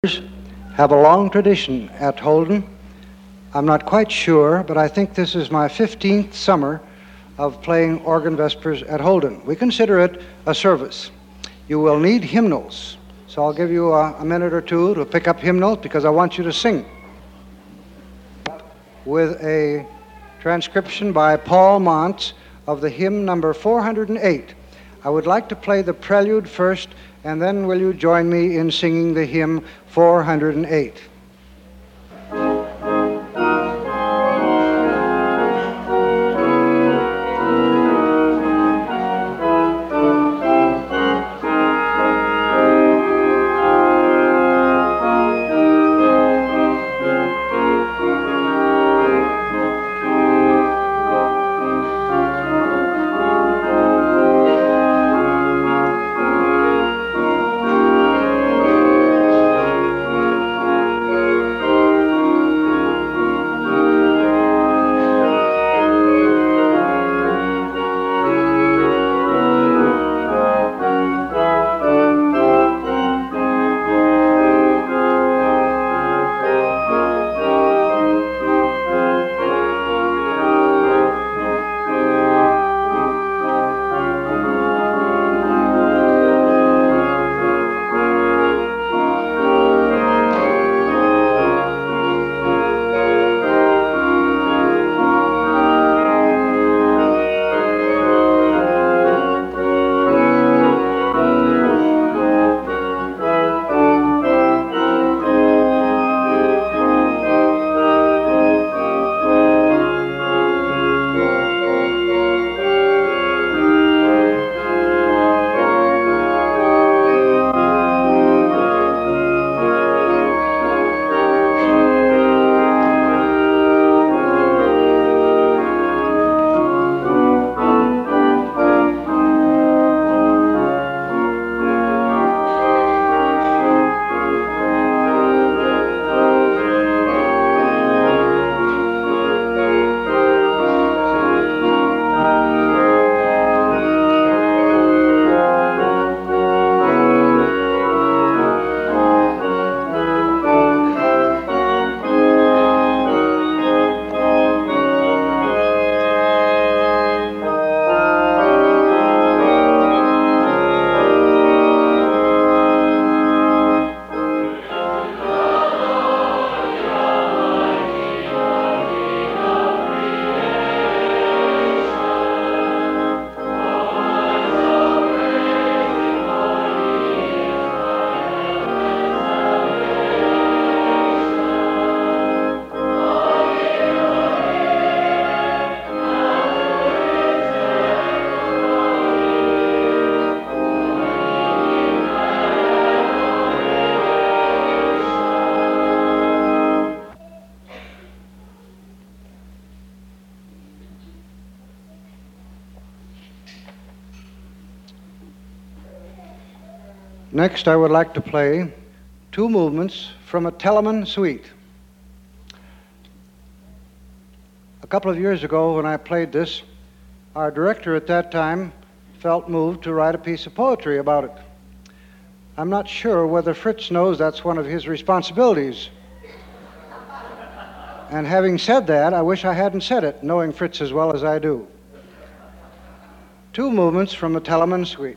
have a long tradition at Holden. I'm not quite sure, but I think this is my 15th summer of playing organ vespers at Holden. We consider it a service. You will need hymnals, so I'll give you a minute or two to pick up hymnals because I want you to sing. With a transcription by Paul Montz of the hymn number 408. I would like to play the prelude first, and then will you join me in singing the hymn 408? Next, I would like to play two movements from a Telemann suite. A couple of years ago when I played this, our director at that time felt moved to write a piece of poetry about it. I'm not sure whether Fritz knows that's one of his responsibilities. And having said that, I wish I hadn't said it, knowing Fritz as well as I do. Two movements from the Telemann suite.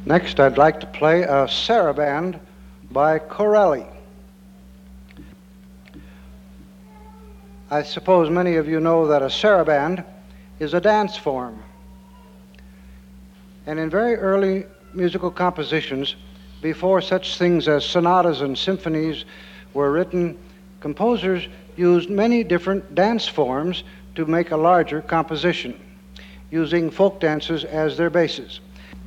Next, I'd like to play a Saraband by Corelli. I suppose many of you know that a saraband is a dance form. And in very early musical compositions, before such things as sonatas and symphonies were written, composers used many different dance forms to make a larger composition, using folk dances as their basis.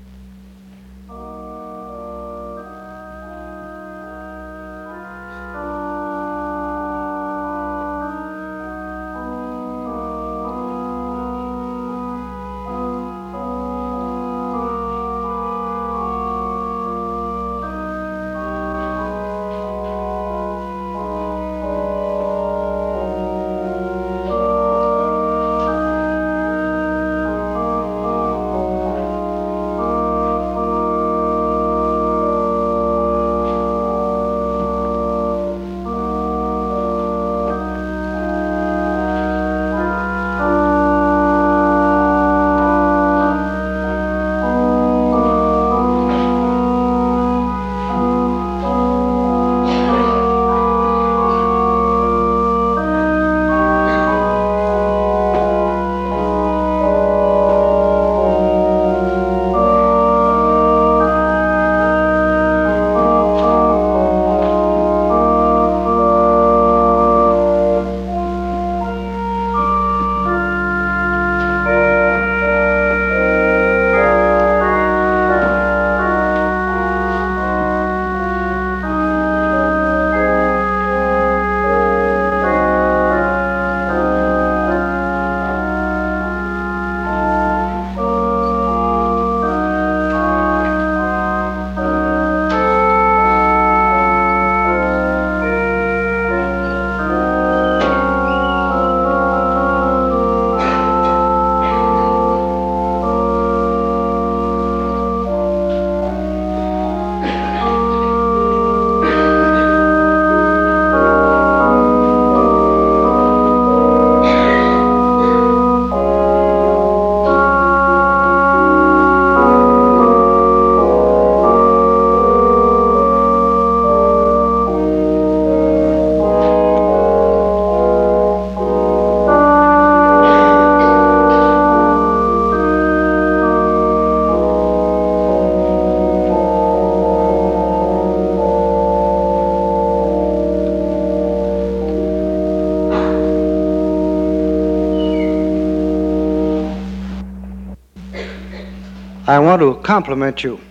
I want to compliment you.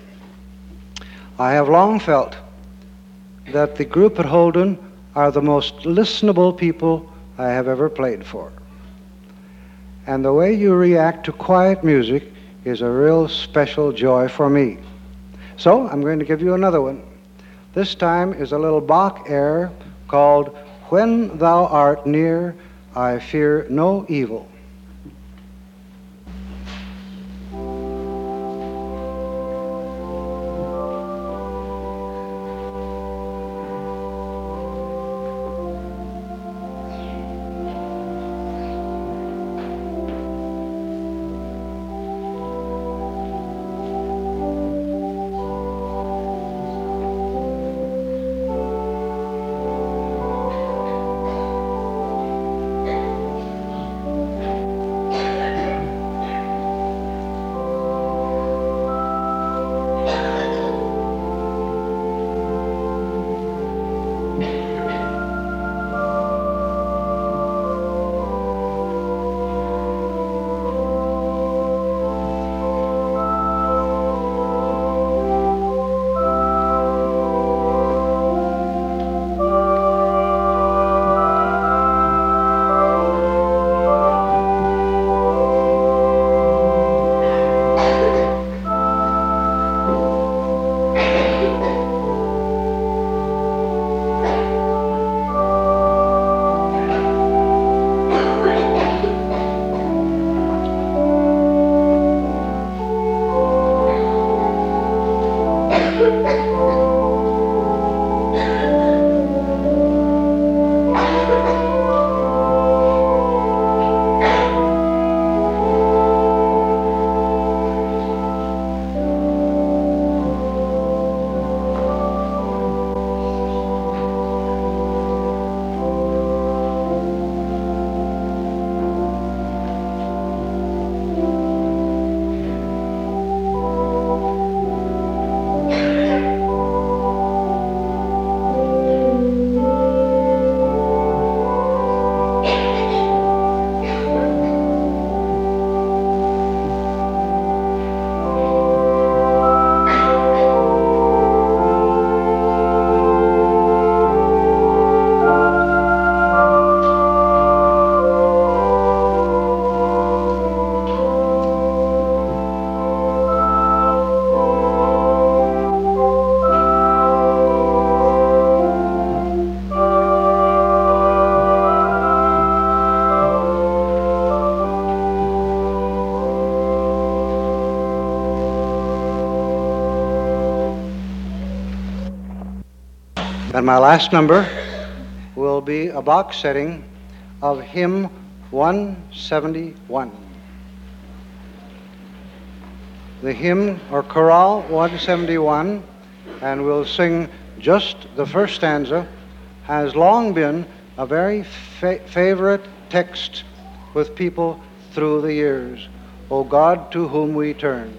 I have long felt that the group at Holden are the most listenable people I have ever played for. And the way you react to quiet music is a real special joy for me. So I'm going to give you another one. This time is a little Bach air called When Thou Art Near, I Fear No Evil. And my last number will be a box setting of hymn 171. The hymn, or chorale 171, and we'll sing just the first stanza, has long been a very favorite text with people through the years. O God, to whom we turn.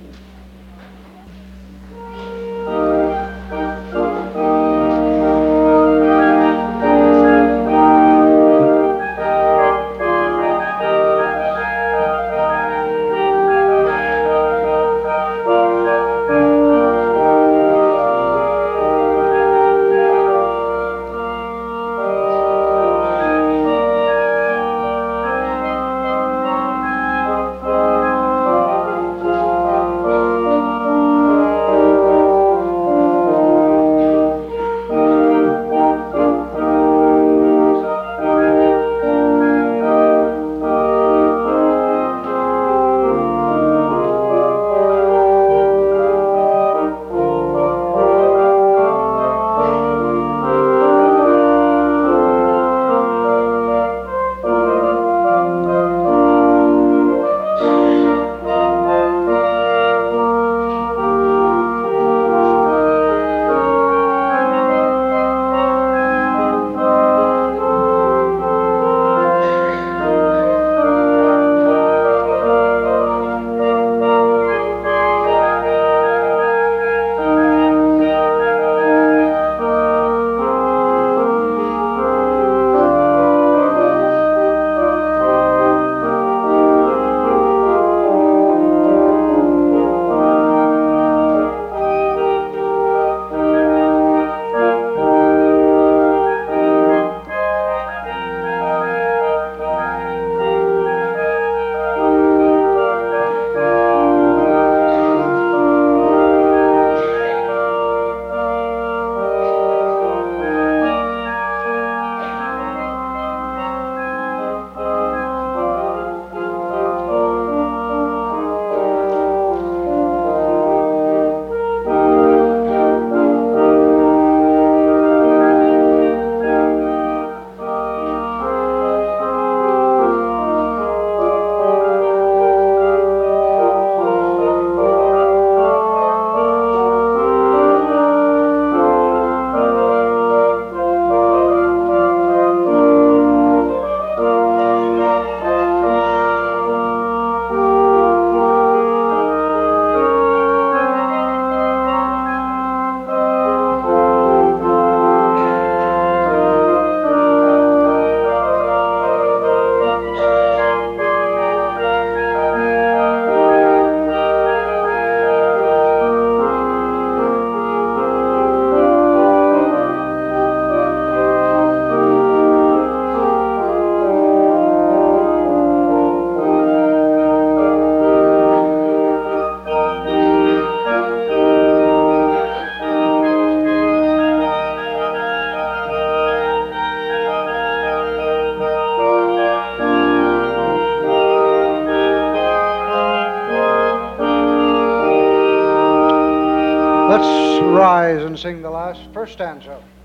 Let's rise and sing the first stanza.